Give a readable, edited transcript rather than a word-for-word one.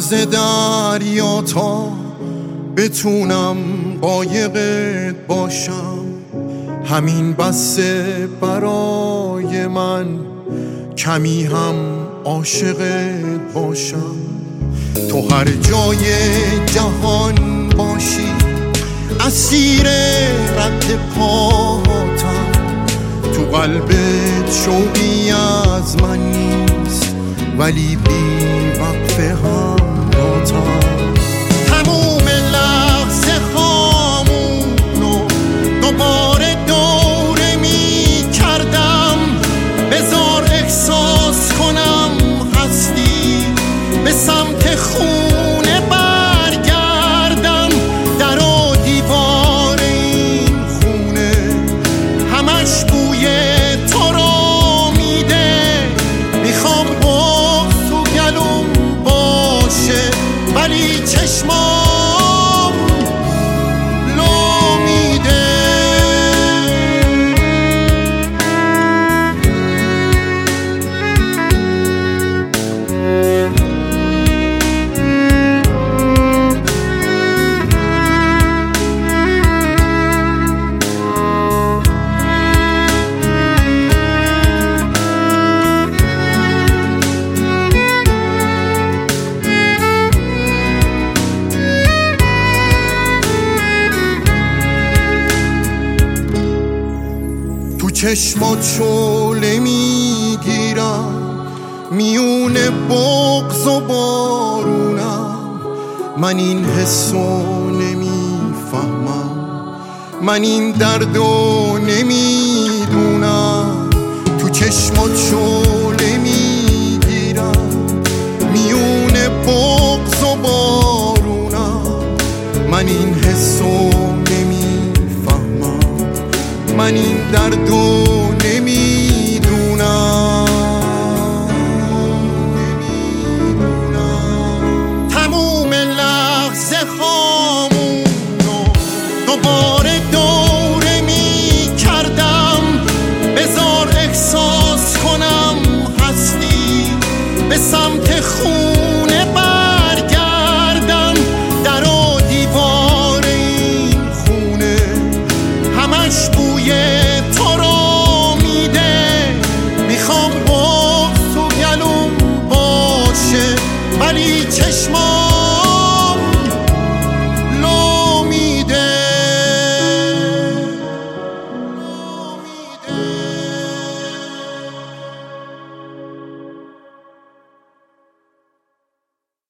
مرز دریا تا بتونم قایقت باشم. همین بسه برای من کمی هم عاشقت باشم. تو هر جای جهان باشی اسیر رد پاهاتم. تو قلبت شوقی از من نیست ولی بی وقف همراهتم. تموم لحظه هامونو دوباره دوره می کردم. بذار احساس کنم هستی، به سمت خونه برگردم. در و دیوار این خونه همش بوی تو رو میده. میخوام بغض تو گلوم باشه ولی چشمام لو میده. چشمات شعله میگیرم میون بغض و بارونم. من این حسو نمیفهمم، من این دردو نمیدونم. تو چشمات شعله میگیرم میون بغض و بارونم. من این حسو نمیفهمم، من این دردو